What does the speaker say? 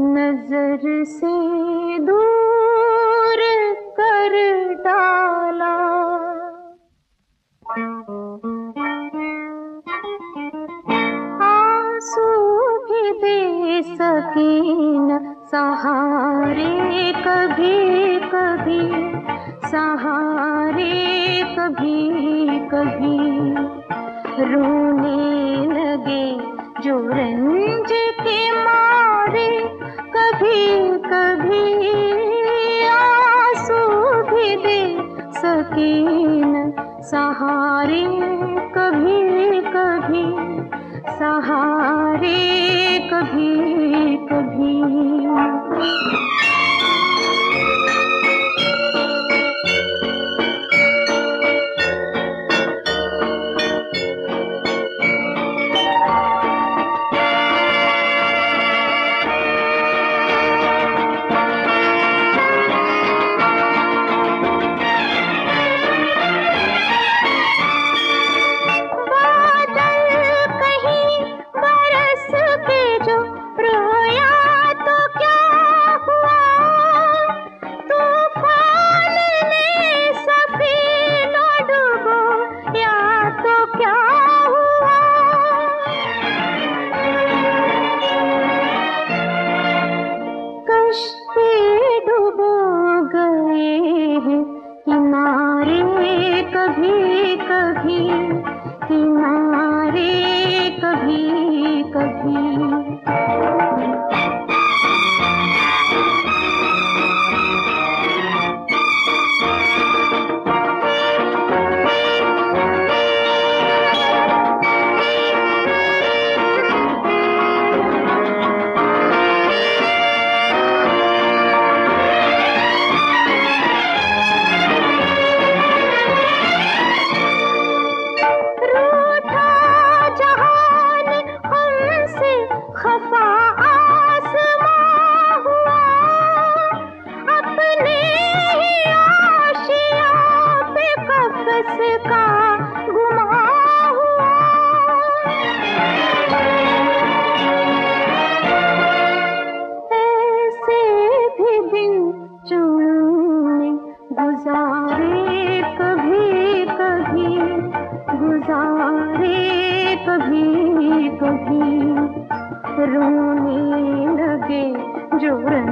नजर से दूर कर डाला। आंसू भी दे सकी न सहारे कभी कभी, सहारे कभी कभी। रोने लगे जो रंज के मारे कभी कभी। आंसू भी दे सकी न सहारे कभी कभी, सहारे कभी कभी। किनारे कभी कभी, किनारे कभी कभी। खफा आसमां हुआ, अपने ही आशिया पे कफस का गुमा हुआ। ऐसे भी दिन चुनने गुजारे कभी कभी, गुजारे कभी कभी। रोने लगे जो